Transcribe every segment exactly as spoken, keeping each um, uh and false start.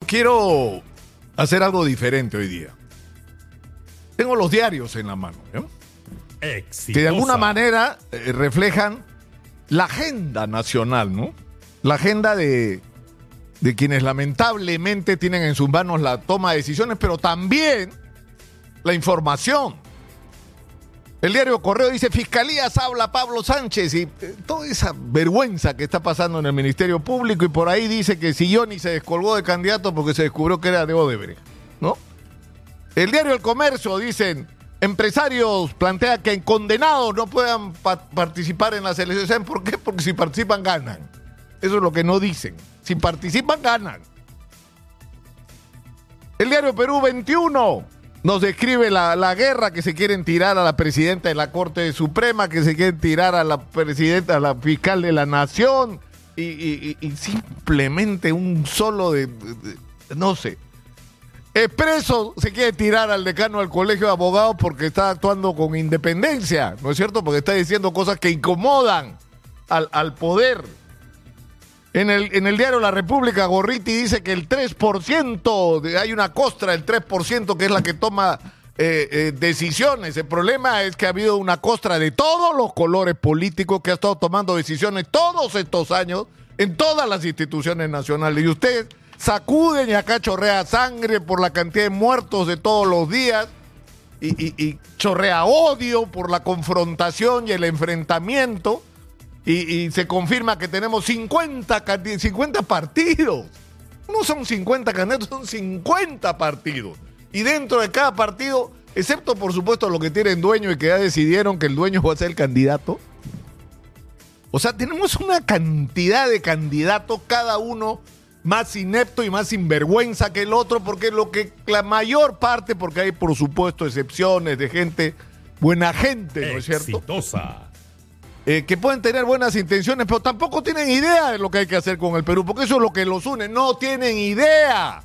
quiero hacer algo diferente hoy día. Tengo los diarios en la mano, ¿no? Exitosa. Que de alguna manera eh, reflejan la agenda nacional, ¿no? La agenda de, de quienes lamentablemente tienen en sus manos la toma de decisiones, pero también la información. El diario Correo dice, Fiscalías habla Pablo Sánchez, y eh, toda esa vergüenza que está pasando en el Ministerio Público, y por ahí dice que Silloni se descolgó de candidato porque se descubrió que era de Odebrecht, ¿no? El diario El Comercio dicen, empresarios plantea que en condenados no puedan pa- participar en las elecciones. ¿Saben por qué? Porque si participan ganan. Eso es lo que no dicen. Si participan ganan. El diario Perú veintiuno nos describe la, la guerra que se quieren tirar a la presidenta de la Corte Suprema, que se quieren tirar a la presidenta, a la fiscal de la Nación, y, y, y, y simplemente un solo de, de, de no sé. Expreso se quiere tirar al decano del Colegio de Abogados porque está actuando con independencia, ¿no es cierto? Porque está diciendo cosas que incomodan al, al poder. En el, en el diario La República, Gorriti dice que el tres por ciento, de, hay una costra del tres por ciento que es la que toma eh, eh, decisiones. El problema es que ha habido una costra de todos los colores políticos que ha estado tomando decisiones todos estos años en todas las instituciones nacionales. Y ustedes sacuden y acá chorrea sangre por la cantidad de muertos de todos los días y, y, y chorrea odio por la confrontación y el enfrentamiento. Y, y se confirma que tenemos cincuenta, cincuenta partidos. No son cincuenta candidatos, son cincuenta partidos. Y dentro de cada partido, excepto por supuesto los que tienen dueño y que ya decidieron que el dueño va a ser el candidato. O sea, tenemos una cantidad de candidatos, cada uno más inepto y más sinvergüenza que el otro, porque lo que la mayor parte, porque hay por supuesto excepciones de gente, buena gente, ¿no es cierto? Exitosa. Eh, que pueden tener buenas intenciones, pero tampoco tienen idea de lo que hay que hacer con el Perú, porque eso es lo que los une, no tienen idea.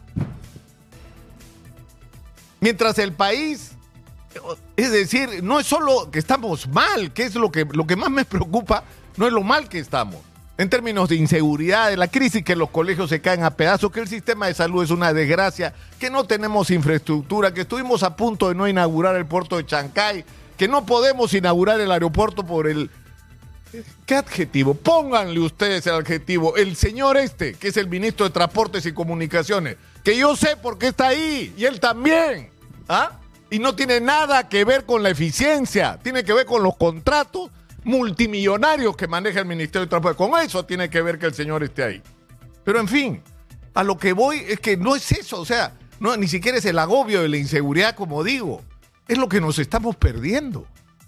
Mientras el país, es decir, no es solo que estamos mal, que es lo que, lo que más me preocupa, no es lo mal que estamos, en términos de inseguridad, de la crisis, que los colegios se caen a pedazos, que el sistema de salud es una desgracia, que no tenemos infraestructura, que estuvimos a punto de no inaugurar el puerto de Chancay, que no podemos inaugurar el aeropuerto por el... ¿Qué adjetivo? Pónganle ustedes el adjetivo. El señor este, que es el ministro de Transportes y Comunicaciones, que yo sé por qué está ahí, y él también, ¿ah? Y no tiene nada que ver con la eficiencia, tiene que ver con los contratos multimillonarios que maneja el Ministerio de Transportes. Con eso tiene que ver que el señor esté ahí. Pero en fin, a lo que voy es que no es eso, o sea, no, ni siquiera es el agobio de la inseguridad, como digo, es lo que nos estamos perdiendo.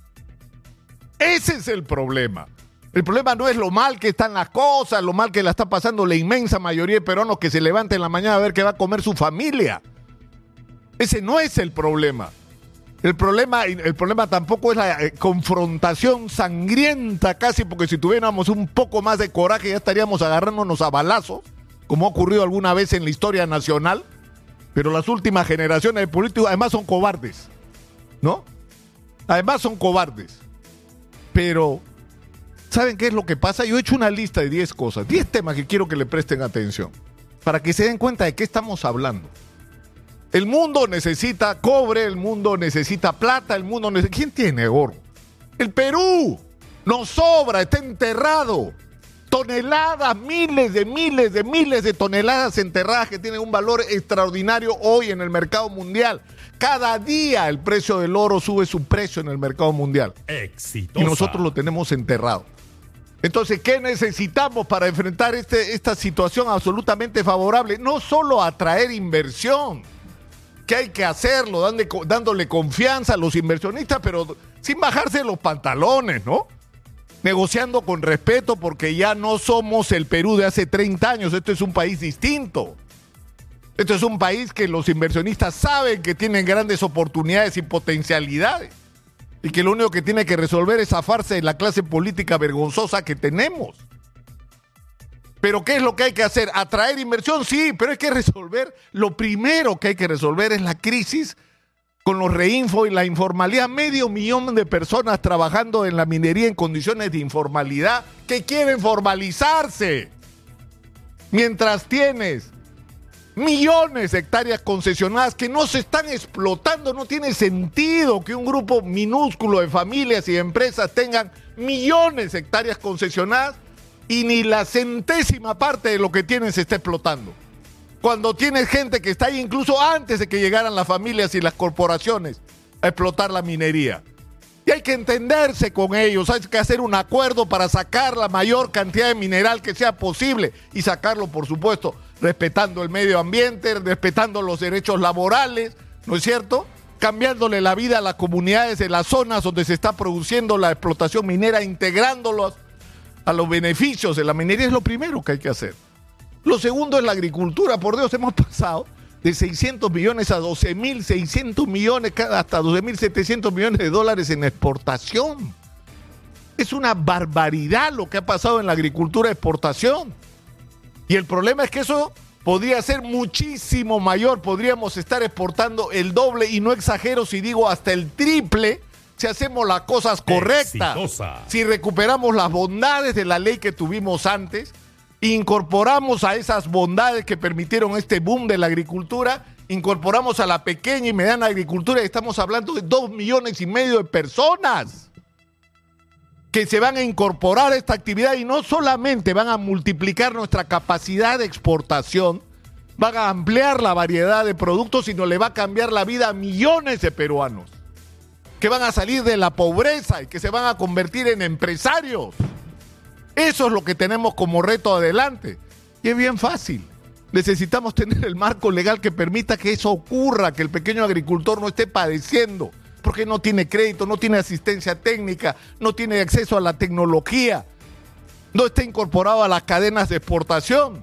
Ese es el problema. El problema no es lo mal que están las cosas, lo mal que la está pasando la inmensa mayoría de peruanos que se levantan en la mañana a ver qué va a comer su familia. Ese no es el problema. El problema, el problema tampoco es la eh, confrontación sangrienta casi, porque si tuviéramos un poco más de coraje ya estaríamos agarrándonos a balazos, como ha ocurrido alguna vez en la historia nacional. Pero las últimas generaciones de políticos además son cobardes, ¿no? Además son cobardes. Pero, ¿saben qué es lo que pasa? Yo he hecho una lista de diez cosas, diez temas que quiero que le presten atención, para que se den cuenta de qué estamos hablando. El mundo necesita cobre, el mundo necesita plata, el mundo necesita... ¿Quién tiene oro? El Perú nos sobra, está enterrado. Toneladas, miles de miles de miles de toneladas enterradas que tienen un valor extraordinario hoy en el mercado mundial. Cada día el precio del oro sube su precio en el mercado mundial. Exitosa. Y nosotros lo tenemos enterrado. Entonces, ¿qué necesitamos para enfrentar este, esta situación absolutamente favorable? No solo atraer inversión, que hay que hacerlo, dándole, dándole confianza a los inversionistas, pero sin bajarse los pantalones, ¿no? Negociando con respeto, porque ya no somos el Perú de hace treinta años. Esto es un país distinto. Esto es un país que los inversionistas saben que tienen grandes oportunidades y potencialidades, y que lo único que tiene que resolver es zafarse de la clase política vergonzosa que tenemos. Pero ¿qué es lo que hay que hacer? ¿Atraer inversión? Sí, pero hay que resolver, lo primero que hay que resolver es la crisis con los reinfo y la informalidad. Medio millón de personas trabajando en la minería en condiciones de informalidad que quieren formalizarse. Mientras tienes Millones de hectáreas concesionadas que no se están explotando. No tiene sentido que un grupo minúsculo de familias y de empresas tengan millones de hectáreas concesionadas y ni la centésima parte de lo que tienen se está explotando. Cuando tienes gente que está ahí incluso antes de que llegaran las familias y las corporaciones a explotar la minería. Y hay que entenderse con ellos, hay que hacer un acuerdo para sacar la mayor cantidad de mineral que sea posible y sacarlo, por supuesto, respetando el medio ambiente, respetando los derechos laborales, ¿no es cierto? Cambiándole la vida a las comunidades de las zonas donde se está produciendo la explotación minera, integrándolos a los beneficios de la minería, es lo primero que hay que hacer. Lo segundo es la agricultura. Por Dios, hemos pasado de seiscientos millones a doce mil seiscientos millones, hasta doce mil setecientos millones de dólares en exportación. Es una barbaridad lo que ha pasado en la agricultura de exportación. Y el problema es que eso podría ser muchísimo mayor. Podríamos estar exportando el doble, y no exagero si digo hasta el triple, si hacemos las cosas correctas. Exitosa. Si recuperamos las bondades de la ley que tuvimos antes, incorporamos a esas bondades que permitieron este boom de la agricultura, incorporamos a la pequeña y mediana agricultura, y estamos hablando de dos millones y medio de personas que se van a incorporar a esta actividad, y no solamente van a multiplicar nuestra capacidad de exportación, van a ampliar la variedad de productos, sino le va a cambiar la vida a millones de peruanos que van a salir de la pobreza y que se van a convertir en empresarios. Eso es lo que tenemos como reto adelante. Y es bien fácil. Necesitamos tener el marco legal que permita que eso ocurra, que el pequeño agricultor no esté padeciendo, porque no tiene crédito, no tiene asistencia técnica, no tiene acceso a la tecnología, no está incorporado a las cadenas de exportación.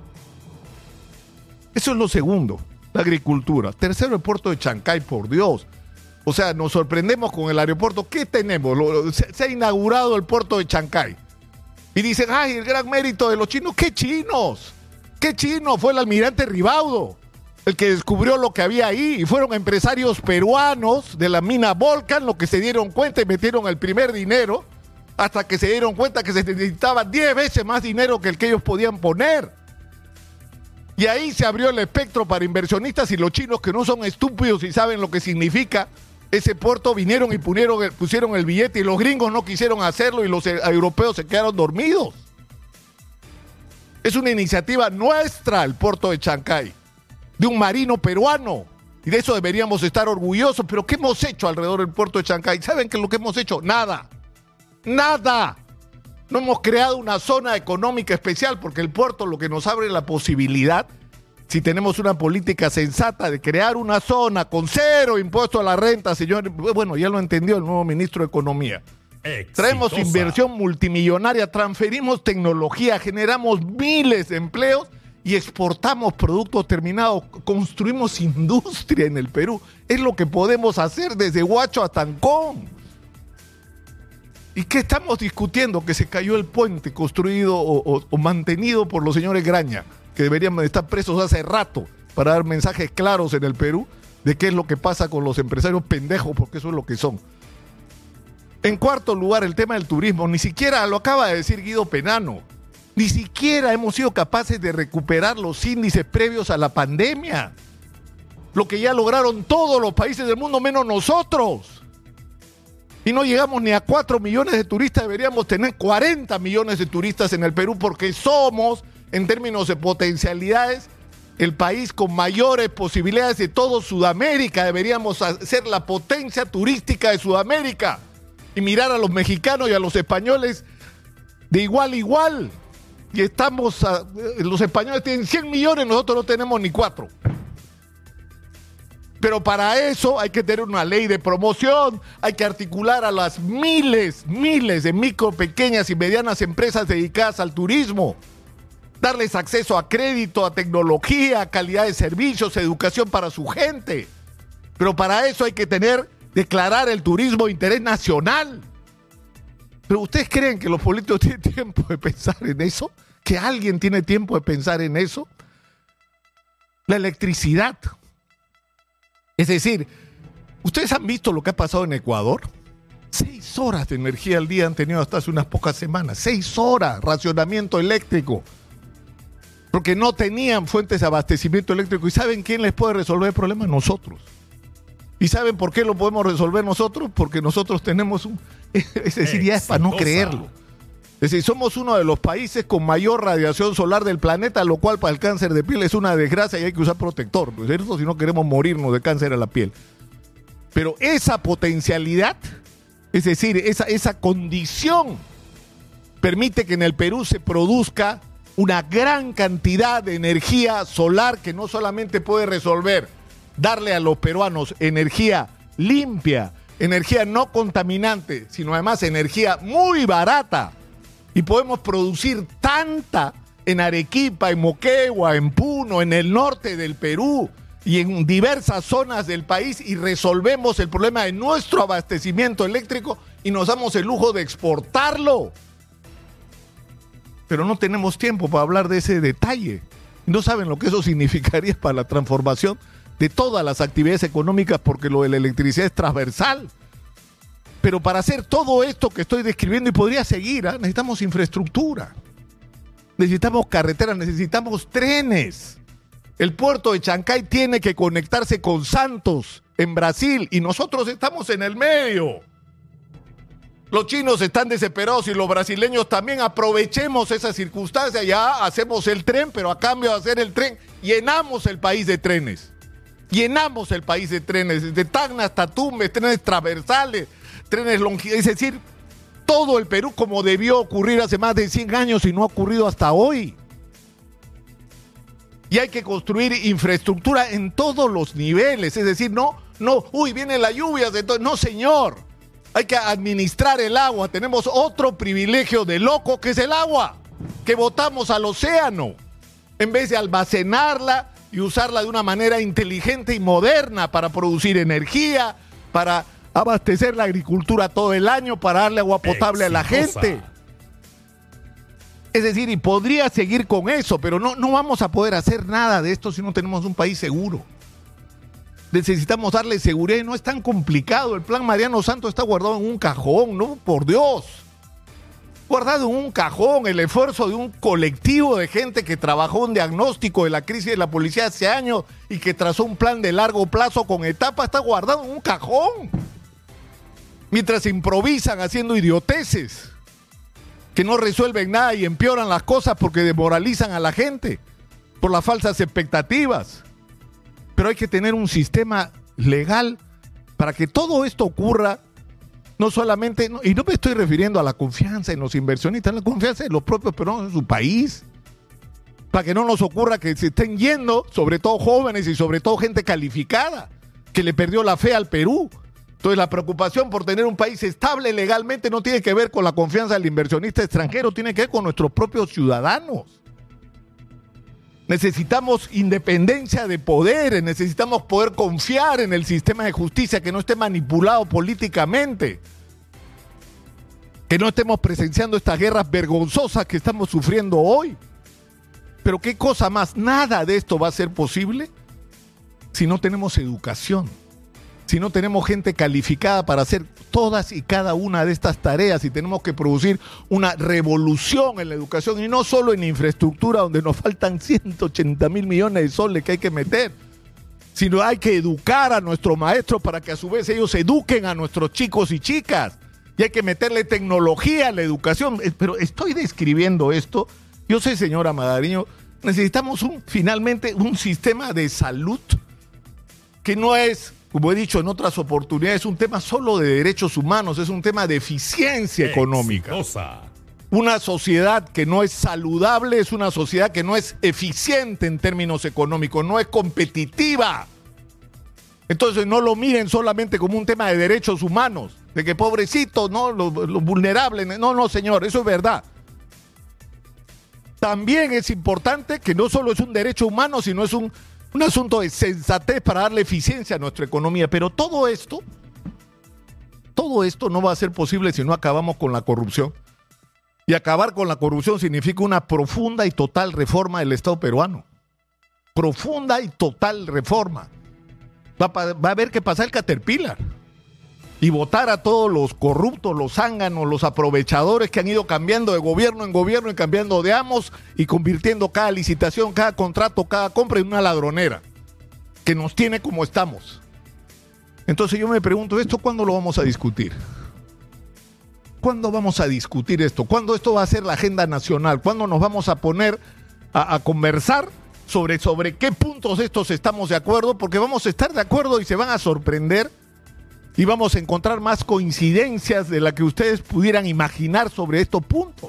Eso es lo segundo, la agricultura. Tercero, el puerto de Chancay, por Dios. O sea, nos sorprendemos con el aeropuerto. ¿Qué tenemos? Se, se ha inaugurado el puerto de Chancay. Y dicen, ay, el gran mérito de los chinos. ¿Qué chinos? ¿Qué chinos? Fue el almirante Ribaudo el que descubrió lo que había ahí. Y fueron empresarios peruanos de la mina Volcan los que se dieron cuenta y metieron el primer dinero, hasta que se dieron cuenta que se necesitaba diez veces más dinero que el que ellos podían poner. Y ahí se abrió el espectro para inversionistas, y los chinos, que no son estúpidos y saben lo que significa ese puerto, vinieron y pusieron, pusieron el billete, y los gringos no quisieron hacerlo y los europeos se quedaron dormidos. Es una iniciativa nuestra el puerto de Chancay, de un marino peruano, y de eso deberíamos estar orgullosos. Pero ¿qué hemos hecho alrededor del puerto de Chancay? ¿Saben qué es lo que hemos hecho? Nada, nada. No hemos creado una zona económica especial, porque el puerto lo que nos abre la posibilidad, si tenemos una política sensata, de crear una zona con cero impuesto a la renta, señor. Bueno, ya lo entendió el nuevo ministro de Economía. Exitosa. Traemos inversión multimillonaria, transferimos tecnología, generamos miles de empleos y exportamos productos terminados. Construimos industria en el Perú. Es lo que podemos hacer desde Huacho hasta Ancón. ¿Y qué estamos discutiendo? Que se cayó el puente construido o, o, o mantenido por los señores Graña, que deberían estar presos hace rato, para dar mensajes claros en el Perú de qué es lo que pasa con los empresarios pendejos, porque eso es lo que son. En cuarto lugar, el tema del turismo. Ni siquiera, lo acaba de decir Guido Penano, ni siquiera hemos sido capaces de recuperar los índices previos a la pandemia. Lo que ya lograron todos los países del mundo menos nosotros. Y no llegamos ni a cuatro millones de turistas. Deberíamos tener cuarenta millones de turistas en el Perú, porque somos, en términos de potencialidades, el país con mayores posibilidades de todo Sudamérica. Deberíamos ser la potencia turística de Sudamérica y mirar a los mexicanos y a los españoles de igual a igual. Y estamos, a, los españoles tienen cien millones, nosotros no tenemos ni cuatro. Pero para eso hay que tener una ley de promoción, hay que articular a las miles, miles de micro, pequeñas y medianas empresas dedicadas al turismo, darles acceso a crédito, a tecnología, a calidad de servicios, educación para su gente. Pero para eso hay que tener, declarar el turismo de interés nacional. ¿Pero ustedes creen que los políticos tienen tiempo de pensar en eso? ¿Que alguien tiene tiempo de pensar en eso? La electricidad. Es decir, ¿ustedes han visto lo que ha pasado en Ecuador? Seis horas de energía al día han tenido hasta hace unas pocas semanas. Seis horas, racionamiento eléctrico. porque no tenían fuentes de abastecimiento eléctrico. ¿Y saben quién les puede resolver el problema? Nosotros. ¿Y saben por qué lo podemos resolver nosotros? Porque nosotros tenemos un... Es decir, ya es para no creerlo. Es decir, somos uno de los países con mayor radiación solar del planeta, lo cual para el cáncer de piel es una desgracia y hay que usar protector, ¿no es cierto? Si no queremos morirnos de cáncer a la piel. Pero esa potencialidad, es decir, esa, esa condición permite que en el Perú se produzca una gran cantidad de energía solar que no solamente puede resolver, darle a los peruanos energía limpia, energía no contaminante, sino además energía muy barata. Y podemos producir tanta en Arequipa, en Moquegua, en Puno, en el norte del Perú y en diversas zonas del país y resolvemos el problema de nuestro abastecimiento eléctrico y nos damos el lujo de exportarlo. Pero no tenemos tiempo para hablar de ese detalle. No saben lo que eso significaría para la transformación de todas las actividades económicas porque lo de la electricidad es transversal. Pero para hacer todo esto que estoy describiendo, y podría seguir, ¿eh? necesitamos infraestructura, necesitamos carreteras, necesitamos trenes. El puerto de Chancay tiene que conectarse con Santos, en Brasil, y nosotros estamos en el medio. Los chinos están desesperados y los brasileños también. Aprovechemos esa circunstancia, ya hacemos el tren, pero a cambio de hacer el tren, llenamos el país de trenes. Llenamos el país de trenes, desde Tacna hasta Tumbes, trenes transversales, trenes longitudinales, es decir, todo el Perú como debió ocurrir hace más de cien años y no ha ocurrido hasta hoy. Y hay que construir infraestructura en todos los niveles, es decir, no, no, uy, vienen las lluvias, entonces, no señor, hay que administrar el agua, tenemos otro privilegio de loco que es el agua, que botamos al océano, en vez de almacenarla y usarla de una manera inteligente y moderna para producir energía, para abastecer la agricultura todo el año, para darle agua potable Exitosa. a la gente. Es decir, y podría seguir con eso, pero no, no vamos a poder hacer nada de esto si no tenemos un país seguro. Necesitamos darle seguridad y no es tan complicado. El plan Mariano Santos está guardado en un cajón, ¿no? Por Dios. Guardado en un cajón, el esfuerzo de un colectivo de gente que trabajó un diagnóstico de la crisis de la policía hace años y que trazó un plan de largo plazo con etapas, está guardado en un cajón. Mientras improvisan haciendo idioteces que no resuelven nada y empeoran las cosas porque desmoralizan a la gente por las falsas expectativas. Pero hay que tener un sistema legal para que todo esto ocurra, no solamente, no, y no me estoy refiriendo a la confianza en los inversionistas, la confianza en los propios peruanos en su país, para que no nos ocurra que se estén yendo, sobre todo jóvenes y sobre todo gente calificada, que le perdió la fe al Perú. Entonces la preocupación por tener un país estable legalmente no tiene que ver con la confianza del inversionista extranjero, tiene que ver con nuestros propios ciudadanos. Necesitamos independencia de poderes, necesitamos poder confiar en el sistema de justicia, que no esté manipulado políticamente, que no estemos presenciando estas guerras vergonzosas que estamos sufriendo hoy. Pero qué cosa más, nada de esto va a ser posible si no tenemos educación. Si no tenemos gente calificada para hacer todas y cada una de estas tareas, y tenemos que producir una revolución en la educación y no solo en infraestructura donde nos faltan ciento ochenta mil millones de soles que hay que meter, sino hay que educar a nuestros maestros para que a su vez ellos eduquen a nuestros chicos y chicas, y hay que meterle tecnología a la educación. Pero estoy describiendo esto, yo sé, señora Magariño, necesitamos un, finalmente un sistema de salud que no es, como he dicho en otras oportunidades, un tema solo de derechos humanos, es un tema de eficiencia económica. Exitosa. Una sociedad que no es saludable es una sociedad que no es eficiente en términos económicos, no es competitiva. Entonces no lo miren solamente como un tema de derechos humanos, de que pobrecitos, ¿no? Los, los vulnerables. No, no, señor, eso es verdad. También es importante que no solo es un derecho humano, sino es un Un asunto de sensatez para darle eficiencia a nuestra economía. Pero todo esto, todo esto no va a ser posible si no acabamos con la corrupción. Y acabar con la corrupción significa una profunda y total reforma del Estado peruano. Profunda y total reforma. Va, va a haber que pasar el Caterpillar. y votar a todos los corruptos, los zánganos, los aprovechadores que han ido cambiando de gobierno en gobierno y cambiando de amos y convirtiendo cada licitación, cada contrato, cada compra en una ladronera que nos tiene como estamos. Entonces yo me pregunto, ¿esto cuándo lo vamos a discutir? ¿Cuándo vamos a discutir esto? ¿Cuándo esto va a ser la agenda nacional? ¿Cuándo nos vamos a poner a, a conversar sobre, sobre qué puntos estos estamos de acuerdo? Porque vamos a estar de acuerdo y se van a sorprender y vamos a encontrar más coincidencias de las que ustedes pudieran imaginar sobre estos puntos.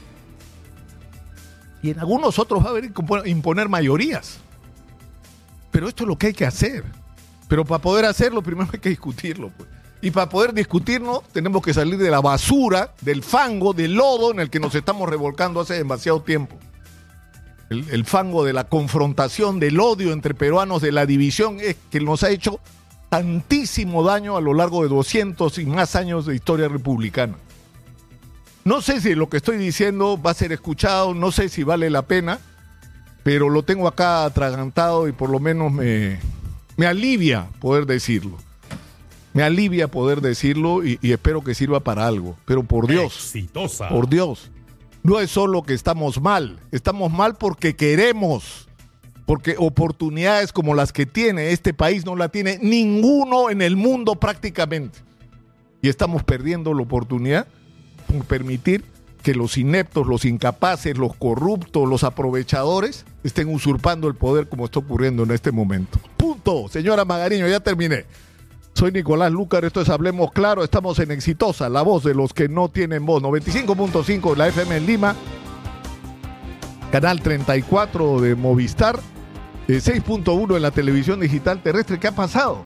Y en algunos otros va a haber que imponer mayorías. Pero esto es lo que hay que hacer. Pero para poder hacerlo, primero hay que discutirlo, pues. Y para poder discutirnos, tenemos que salir de la basura, del fango, del lodo en el que nos estamos revolcando hace demasiado tiempo. El, el fango de la confrontación, del odio entre peruanos, de la división, es que nos ha hecho tantísimo daño a lo largo de doscientos y más años de historia republicana. No sé si lo que estoy diciendo va a ser escuchado, no sé si vale la pena, pero lo tengo acá atragantado y por lo menos me, me alivia poder decirlo. Me alivia poder decirlo y, y espero que sirva para algo. Pero por Dios, Exitosa. por Dios, no es solo que estamos mal. Estamos mal porque queremos, porque oportunidades como las que tiene este país no la tiene ninguno en el mundo prácticamente. Y estamos perdiendo la oportunidad por permitir que los ineptos, los incapaces, los corruptos, los aprovechadores estén usurpando el poder como está ocurriendo en este momento. Punto. Señora Magariño, ya terminé. Soy Nicolás Lúcar, esto es Hablemos Claro, estamos en Exitosa, la voz de los que no tienen voz, noventa y cinco punto cinco de la F M en Lima, canal treinta y cuatro de Movistar, eh, seis punto uno en la televisión digital terrestre. ¿Qué ha pasado?